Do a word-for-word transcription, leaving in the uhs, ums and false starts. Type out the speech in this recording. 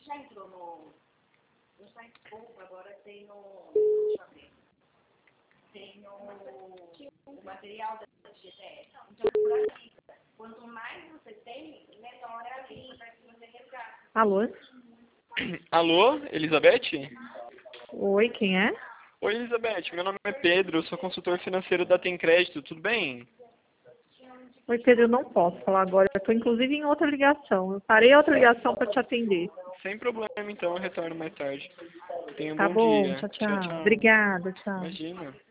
já entrou no, no site Poupa, agora tem no, deixa eu ver, tem no, o material da G T S. Então, por aí, quanto mais você tem, menor é a lista para que você resgate. Alô? Alô, Elizabeth? Oi, quem é? Oi, Elizabeth. Meu nome é Pedro, eu sou consultor financeiro da Tem Crédito, tudo bem? Oi, Pedro, eu não posso falar agora. Eu estou, inclusive, em outra ligação. Eu parei a outra ligação para te atender. Sem problema, então, eu retorno mais tarde. Tenha um Tá bom bom, dia. tchau, Tchau, tchau. tchau. Obrigada, tchau. Imagina.